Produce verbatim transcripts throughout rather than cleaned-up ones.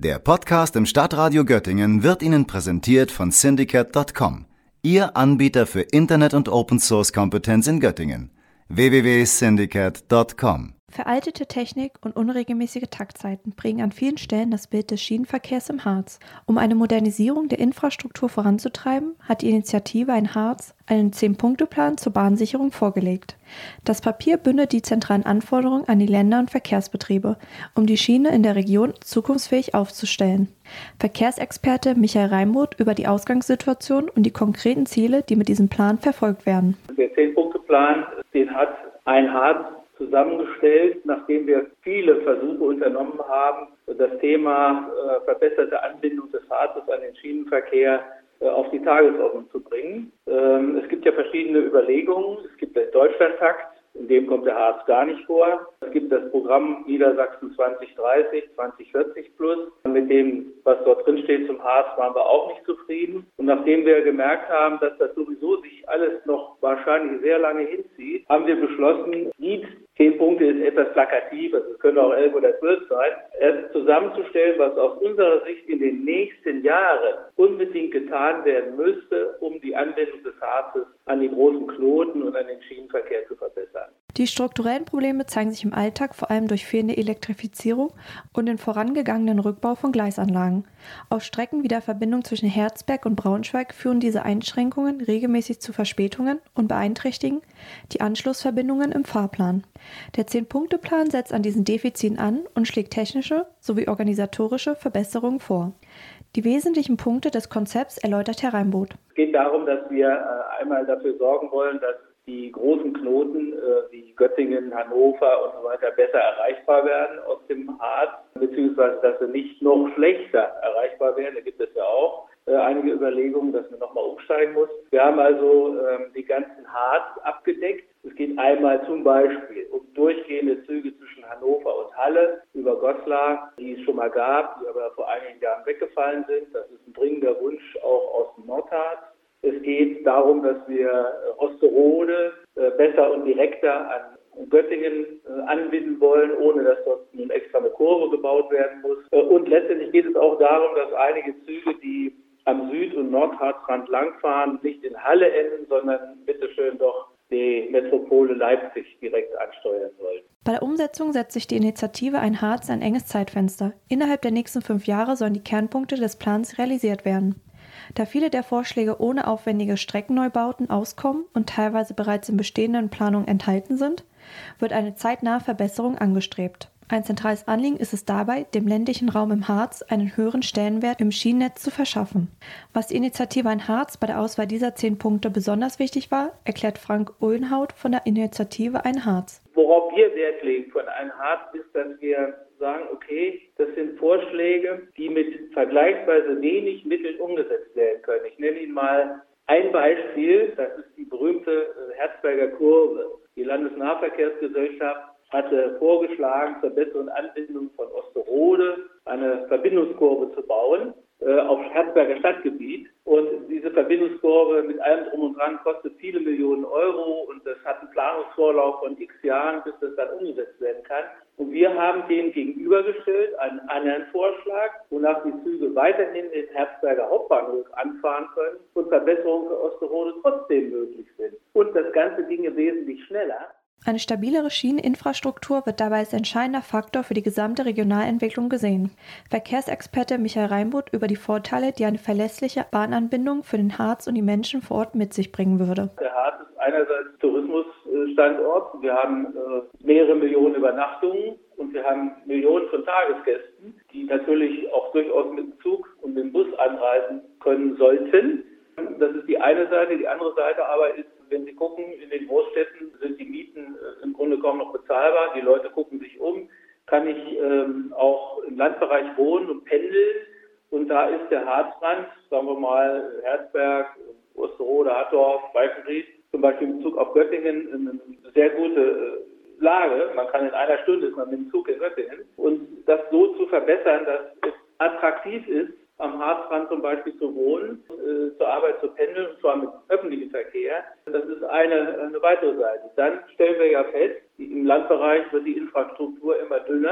Der Podcast im Stadtradio Göttingen wird Ihnen präsentiert von Syndicate Punkt com, Ihr Anbieter für Internet- und Open-Source-Kompetenz in Göttingen. w w w punkt syndicate punkt com. Veraltete Technik und unregelmäßige Taktzeiten prägen an vielen Stellen das Bild des Schienenverkehrs im Harz. Um eine Modernisierung der Infrastruktur voranzutreiben, hat die Initiative Ein Harz einen Zehn-Punkte-Plan zur Bahnsicherung vorgelegt. Das Papier bündelt die zentralen Anforderungen an die Länder und Verkehrsbetriebe, um die Schiene in der Region zukunftsfähig aufzustellen. Verkehrsexperte Michael Reimroth über die Ausgangssituation und die konkreten Ziele, die mit diesem Plan verfolgt werden. Der Zehn-Punkte-Plan, den hat Ein Harz zusammengestellt, nachdem wir viele Versuche unternommen haben, das Thema äh, verbesserte Anbindung des Harzes an den Schienenverkehr äh, auf die Tagesordnung zu bringen. Ähm, es gibt ja verschiedene Überlegungen. Es gibt den Deutschlandtakt, in dem kommt der Harz gar nicht vor. Es gibt das Programm Niedersachsen zwanzig dreißig, zwanzig vierzig plus. Mit dem, was dort drin steht zum Harz, waren wir auch nicht zufrieden. Und nachdem wir gemerkt haben, dass das sowieso sich alles noch wahrscheinlich sehr lange hinzieht, haben wir beschlossen, die zehn Punkte ist etwas plakativ, also es könnte auch elf oder zwölf sein, es zusammenzustellen, was aus unserer Sicht in den nächsten Jahren unbedingt getan werden müsste, um die Anbindung des Harzes an die großen Knoten und an den Schienenverkehr zu verbessern. Die strukturellen Probleme zeigen sich im Alltag vor allem durch fehlende Elektrifizierung und den vorangegangenen Rückbau von Gleisanlagen. Auf Strecken wie der Verbindung zwischen Herzberg und Braunschweig führen diese Einschränkungen regelmäßig zu Verspätungen und beeinträchtigen die Anschlussverbindungen im Fahrplan. Der Zehn-Punkte-Plan setzt an diesen Defiziten an und schlägt technische sowie organisatorische Verbesserungen vor. Die wesentlichen Punkte des Konzepts erläutert Herr Reimroth. Es geht darum, dass wir äh, einmal dafür sorgen wollen, dass die großen Knoten äh, wie Göttingen, Hannover und so weiter besser erreichbar werden aus dem Harz, beziehungsweise dass sie nicht noch schlechter erreichbar werden. Da gibt es ja auch äh, einige Überlegungen, dass man nochmal umsteigen muss. Wir haben also äh, die ganzen Harz abgedeckt. Es geht einmal zum Beispiel um durchgehende Züge zwischen Hannover und Halle über Goslar, die es schon mal gab, die aber vor einigen Jahren weggefallen sind. Das ist ein dringender Wunsch auch aus dem Nordharz. Es geht darum, dass wir Osterode besser und direkter an Göttingen anbinden wollen, ohne dass dort nun extra eine Kurve gebaut werden muss. Und letztendlich geht es auch darum, dass einige Züge, die am Süd- und Nordharzrand langfahren, nicht in Halle enden, sondern bitteschön doch die Metropole Leipzig direkt ansteuern sollen. Bei der Umsetzung setzt sich die Initiative Ein Harz ein enges Zeitfenster. Innerhalb der nächsten fünf Jahre sollen die Kernpunkte des Plans realisiert werden. Da viele der Vorschläge ohne aufwendige Streckenneubauten auskommen und teilweise bereits in bestehenden Planungen enthalten sind, wird eine zeitnahe Verbesserung angestrebt. Ein zentrales Anliegen ist es dabei, dem ländlichen Raum im Harz einen höheren Stellenwert im Schienennetz zu verschaffen. Was die Initiative Ein Harz bei der Auswahl dieser zehn Punkte besonders wichtig war, erklärt Frank Uhlenhaut von der Initiative Ein Harz. Worauf wir Wert legen von Ein Harz ist, dass wir sagen, okay, das sind Vorschläge, die mit vergleichsweise wenig Mitteln umgesetzt werden können. Ich nenne Ihnen mal ein Beispiel, das ist die berühmte Herzberger Kurve. Die Landesnahverkehrsgesellschaft hatte vorgeschlagen, zur besseren Anbindung von Osterode eine Verbindungskurve zu bauen äh, auf Herzberger Stadtgebiet. Und diese Verbindungskurve mit allem Drum und Dran kostet viele Millionen Euro und das hat einen Planungsvorlauf von x Jahren, bis das dann umgesetzt werden kann. Und wir haben dem gegenübergestellt einen anderen Vorschlag, wonach die Züge weiterhin den Herzberger Hauptbahnhof anfahren können und Verbesserungen für Osterode trotzdem möglich sind. Und das Ganze ginge wesentlich schneller. Eine stabilere Schieneninfrastruktur wird dabei als entscheidender Faktor für die gesamte Regionalentwicklung gesehen. Verkehrsexperte Michael Reimroth über die Vorteile, die eine verlässliche Bahnanbindung für den Harz und die Menschen vor Ort mit sich bringen würde. Der Harz ist einerseits Tourismusstandort. Wir haben äh, mehrere Millionen Übernachtungen und wir haben Millionen von Tagesgästen, die natürlich auch durchaus mit dem Zug und dem Bus anreisen können sollten. Das ist die eine Seite. Die andere Seite aber ist, wenn Sie gucken, in den Großstädten sind die Mieten äh, im Grunde kaum noch bezahlbar. Die Leute gucken sich um. Kann ich ähm, auch im Landbereich wohnen und pendeln? Und da ist der Harzrand, sagen wir mal Herzberg, Osterode, Hattorf, Walkenried, zum Beispiel im Zug auf Göttingen, eine sehr gute äh, Lage. Man kann in einer Stunde ist man mit dem Zug in Göttingen. Und das so zu verbessern, dass es attraktiv ist, am Harzrand zum Beispiel zu wohnen, äh, zur Arbeit zu pendeln, und zwar mit öffentlichem Verkehr. Das ist eine, eine weitere Seite. Dann stellen wir ja fest, im Landbereich wird die Infrastruktur immer dünner.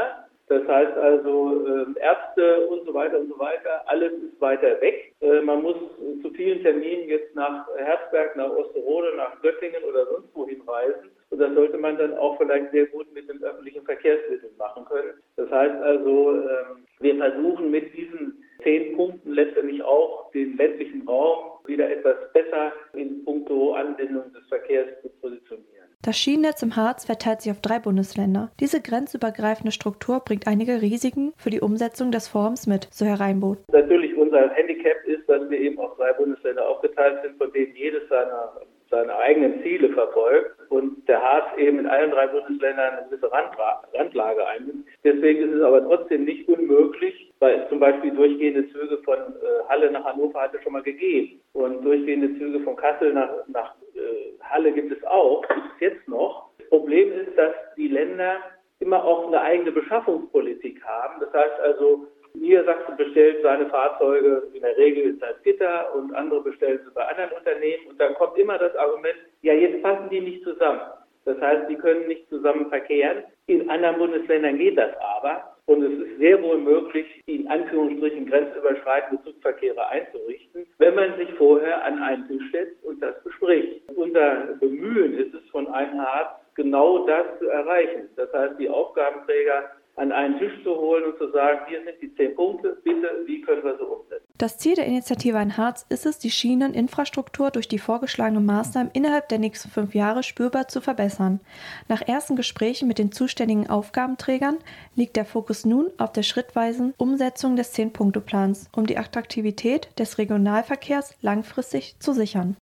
Das heißt also äh, Ärzte und so weiter und so weiter, alles ist weiter weg. Äh, man muss äh, zu vielen Terminen jetzt nach Herzberg, nach Osterode, nach Göttingen oder sonst wohin reisen. Und das sollte man dann auch vielleicht sehr gut mit den öffentlichen Verkehrsmitteln machen können. Das heißt also, äh, wir versuchen mit diesen zehn Punkten letztendlich auch den ländlichen Raum wieder etwas besser in puncto Anbindung des Verkehrs zu positionieren. Das Schienennetz im Harz verteilt sich auf drei Bundesländer. Diese grenzübergreifende Struktur bringt einige Risiken für die Umsetzung des Vorhabens mit, so Herr Reinboth. Natürlich unser Handicap ist, dass wir eben auf drei Bundesländer aufgeteilt sind, von denen jedes seine, seine eigenen Ziele verfolgt und der Harz eben in allen drei Bundesländern eine gewisse Randra- Randlage einnimmt. Deswegen ist es aber trotzdem nicht unmöglich, weil zum Beispiel durchgehende Züge von äh, Halle nach Hannover hat es schon mal gegeben und durchgehende Züge von Kassel nach, nach äh, Halle gibt es auch, gibt es jetzt noch. Das Problem ist, dass die Länder immer auch eine eigene Beschaffungspolitik haben. Das heißt also, Niedersachsen bestellt seine Fahrzeuge in der Regel in Salzgitter und andere bestellen sie bei anderen Unternehmen. Und dann kommt immer das Argument, ja, jetzt passen die nicht zusammen. Das heißt, die können nicht zusammen verkehren. In anderen Bundesländern geht das aber. Und es ist sehr wohl möglich, die in Anführungsstrichen grenzüberschreitende Zugverkehre einzurichten, wenn man sich vorher an einen Tisch setzt und das bespricht. Unser Bemühen ist es von einem Harz, genau das zu erreichen. Das heißt, die Aufgabenträger an einen Tisch zu holen und zu sagen, hier sind die zehn Punkte, bitte, wie können wir sie umsetzen? Das Ziel der Initiative Ein Harz ist es, die Schieneninfrastruktur durch die vorgeschlagenen Maßnahmen innerhalb der nächsten fünf Jahre spürbar zu verbessern. Nach ersten Gesprächen mit den zuständigen Aufgabenträgern liegt der Fokus nun auf der schrittweisen Umsetzung des Zehn-Punkte-Plans, um die Attraktivität des Regionalverkehrs langfristig zu sichern.